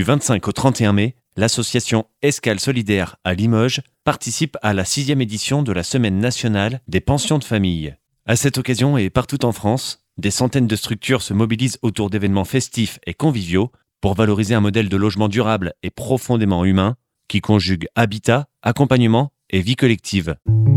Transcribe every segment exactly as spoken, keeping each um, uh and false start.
Du vingt-cinq au trente et un mai, l'association Escale Solidaire à Limoges participe à la sixième édition de la Semaine nationale des pensions de famille. À cette occasion et partout en France, des centaines de structures se mobilisent autour d'événements festifs et conviviaux pour valoriser un modèle de logement durable et profondément humain qui conjugue habitat, accompagnement et vie collective.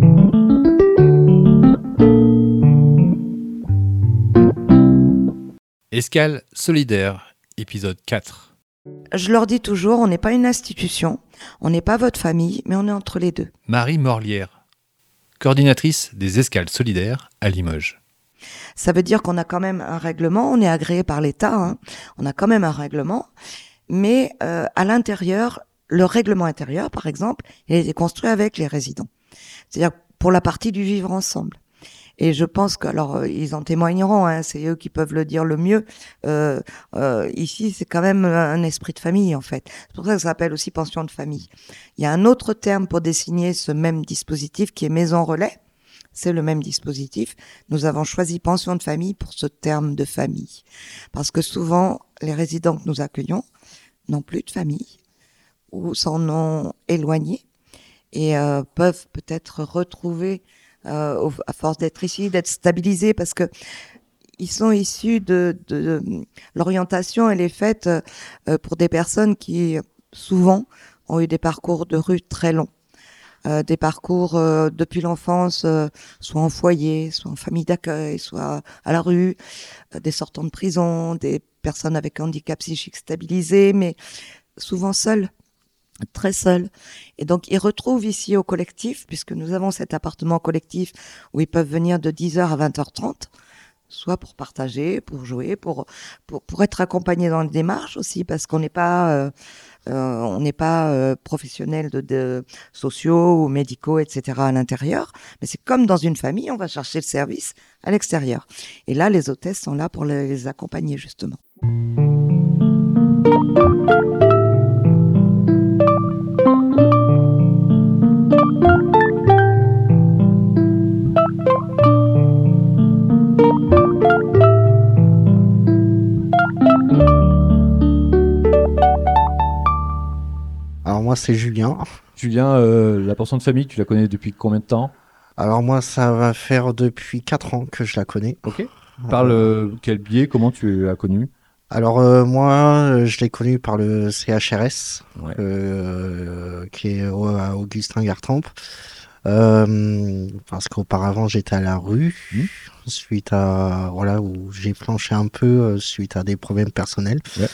Escale Solidaire, épisode quatre. Je leur dis toujours, on n'est pas une institution, on n'est pas votre famille, mais on est entre les deux. Marie Morlière, coordinatrice des Escales Solidaires à Limoges. Ça veut dire qu'on a quand même un règlement, on est agréé par l'État, hein, on a quand même un règlement, mais euh, à l'intérieur, le règlement intérieur, par exemple, il a été construit avec les résidents. C'est-à-dire pour la partie du vivre ensemble. Et je pense que, alors, euh, ils en témoigneront, hein, c'est eux qui peuvent le dire le mieux. Euh, euh, ici, c'est quand même un esprit de famille, en fait. C'est pour ça que ça s'appelle aussi pension de famille. Il y a un autre terme pour désigner ce même dispositif qui est maison relais. C'est le même dispositif. Nous avons choisi pension de famille pour ce terme de famille. Parce que souvent, les résidents que nous accueillons n'ont plus de famille ou s'en ont éloigné et euh, peuvent peut-être retrouver Euh, à force d'être ici, d'être stabilisés, parce que ils sont issus de, de, de l'orientation, elle est faite euh, pour des personnes qui souvent ont eu des parcours de rue très longs, euh, des parcours euh, depuis l'enfance, euh, soit en foyer, soit en famille d'accueil, soit à la rue, euh, des sortants de prison, des personnes avec handicap psychique stabilisés, mais souvent seuls. Très seul. Et donc, ils retrouvent ici au collectif, puisque nous avons cet appartement collectif où ils peuvent venir de dix heures à vingt heures trente, soit pour partager, pour jouer, pour, pour, pour être accompagnés dans les démarches aussi, parce qu'on n'est pas, euh, euh, on n'est pas euh, professionnels de, de sociaux ou médicaux, et cetera à l'intérieur. Mais c'est comme dans une famille, on va chercher le service à l'extérieur. Et là, les hôtesses sont là pour les, les accompagner, justement. Alors moi c'est Julien. Julien, euh, la pension de famille, tu la connais depuis combien de temps ? Alors moi ça va faire depuis quatre ans que je la connais. Ok. Par le quel biais, comment tu l'as connue ? Alors euh, moi je l'ai connue par le C H R S, Ouais. euh, qui est au, à Augustin-Gartempe. Euh, parce qu'auparavant j'étais à la rue, Mmh. suite à voilà où j'ai planché un peu euh, suite à des problèmes personnels. Ouais.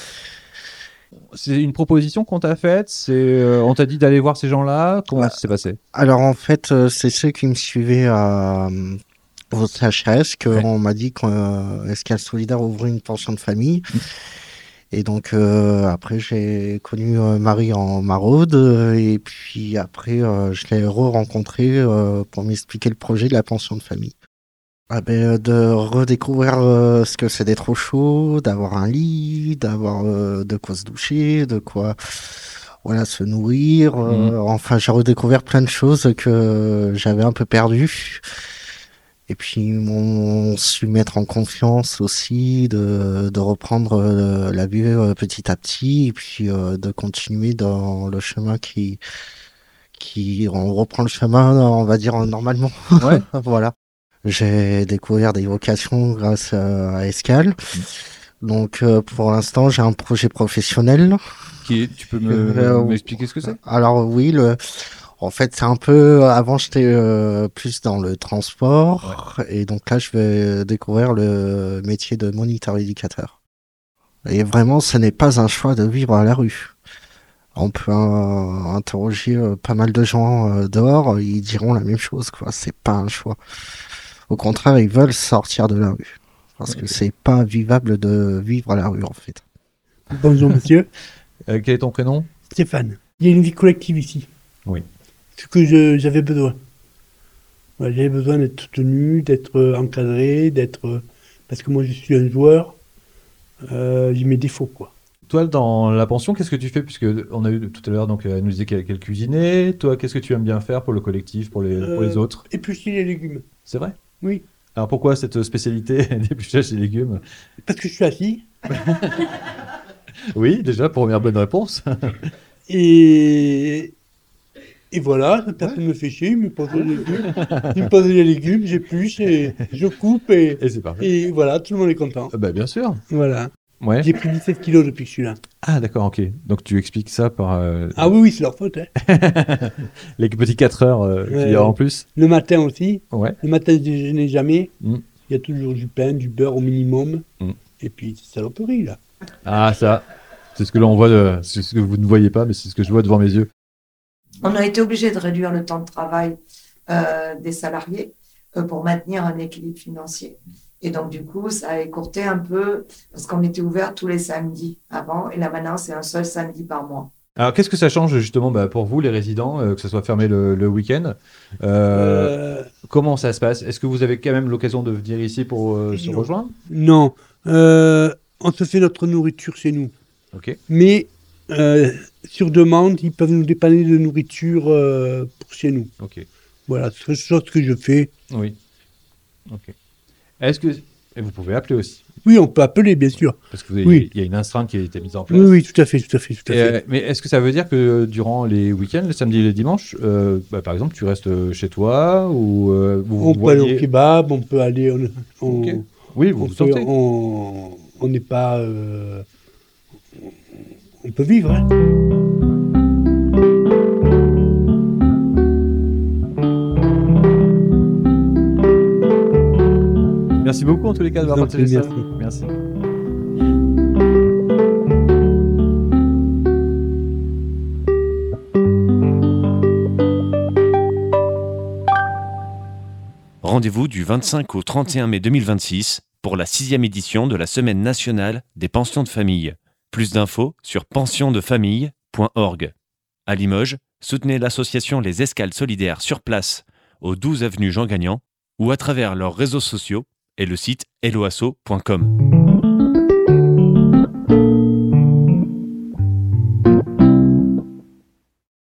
C'est une proposition qu'on t'a faite, c'est, euh, on t'a dit d'aller voir ces gens-là, comment Ouais. ça s'est passé ? Alors en fait euh, c'est ceux qui me suivaient à euh, au C H R S qu'on Ouais. m'a dit qu'Escale Solidaire ouvrait une pension de famille. Mmh. Et donc euh, après j'ai connu euh, Marie en maraude euh, et puis après euh, je l'ai re-rencontré euh, pour m'expliquer le projet de la pension de famille. Ah ben, de redécouvrir euh, ce que c'est d'être au chaud, d'avoir un lit, d'avoir euh, de quoi se doucher, de quoi voilà, se nourrir. euh, Mhm. Enfin, j'ai redécouvert plein de choses que j'avais un peu perdues. Et puis, ils m'ont su mettre en confiance aussi, de, de reprendre euh, la vie euh, petit à petit, et puis euh, de continuer dans le chemin qui, qui... On reprend le chemin, on va dire, normalement. Ouais. Voilà. J'ai découvert des vocations grâce à, à Escale. Donc, euh, pour l'instant, j'ai un projet professionnel. Qui est- tu peux me, Euh, m'expliquer ce que c'est ? Alors, oui, le... en fait, c'est un peu. Avant, j'étais euh, plus dans le transport. Et donc là, je vais découvrir le métier de moniteur éducateur. Et vraiment, ce n'est pas un choix de vivre à la rue. On peut euh, interroger euh, pas mal de gens euh, dehors, ils diront la même chose, quoi. C'est pas un choix. Au contraire, ils veulent sortir de la rue. Parce que c'est pas vivable de vivre à la rue, en fait. Bonjour monsieur, Euh, quel est ton prénom ? Stéphane. Il y a une vie collective ici. Oui. Ce que je- j'avais besoin. Voilà, j'avais besoin d'être soutenu, d'être euh, encadré, d'être... euh, parce que moi je suis un joueur, euh, j'ai mes défauts quoi. Toi, dans la pension, qu'est-ce que tu fais ? Puisque on a eu tout à l'heure, donc elle nous disait qu'elle, qu'elle cuisinait. Toi, qu'est-ce que tu aimes bien faire pour le collectif, pour les, pour les Euh, autres ? Éplucher les légumes. C'est vrai ? Oui. Alors pourquoi cette spécialité d'épluchage des légumes ? Parce que je suis assis. Oui, déjà, première bonne réponse. Et, et voilà, personne ne me fait chier, il me pose des légumes, il me pose des légumes, j'épluche et je coupe et, Et c'est parfait. et voilà, tout le monde est content. Ah bah, bien sûr. Voilà. Ouais. J'ai pris dix-sept kilos depuis que je suis là. Ah, d'accord, ok. Donc tu expliques ça par euh, Ah oui, oui, c'est leur faute. Hein. les petits quatre heures euh, qu'il y a Ouais. en plus. Le matin aussi. Ouais. Le matin, je déjeune jamais. Mm. Il y a toujours du pain, du beurre au minimum. Mm. Et puis, c'est saloperie, là. Ah, ça. C'est ce que là on voit, de... c'est ce que vous ne voyez pas, mais c'est ce que je vois devant mes yeux. On a été obligé de réduire le temps de travail euh, des salariés euh, pour maintenir un équilibre financier. Et donc, du coup, ça a écourté un peu parce qu'on était ouvert tous les samedis avant. Et là, maintenant, c'est un seul samedi par mois. Alors, qu'est-ce que ça change justement bah, pour vous, les résidents, euh, que ce soit fermé le, le week-end euh, Euh, Comment ça se passe? Est-ce que vous avez quand même l'occasion de venir ici pour euh, se Non. rejoindre? non. Euh, on se fait notre nourriture chez nous. Ok. Mais euh, sur demande, ils peuvent nous dépanner de nourriture euh, pour chez nous. Ok. Voilà, c'est quelque chose que je fais. Oui. Ok. Est-ce que et vous pouvez appeler aussi Oui, on peut appeler, bien sûr. parce que vous avez- Oui. il y a une astreinte qui a été mise en place. Oui, oui, tout à fait, tout à fait, tout à Et, fait. euh, mais est-ce que ça veut dire que durant les week-ends, les samedis et les dimanches, euh, bah, par exemple, tu restes chez toi ou euh, vous On vous peut aller voyez- au kebab, on peut aller... On, on, Ok. Oui, vous on vous peut- sortez. on- on n'est pas... euh, on peut vivre, hein. Merci beaucoup en tous les cas d'avoir Je vous en partagé prie, ça. merci. Merci. Rendez-vous du vingt-cinq au trente et un mai deux mille vingt-six pour la sixième édition de la Semaine nationale des pensions de famille. Plus d'infos sur pension de famille point org. À Limoges, soutenez l'association Les Escales Solidaires sur place, au douze avenue Jean Gagnant, ou à travers leurs réseaux sociaux et le site helloasso point com.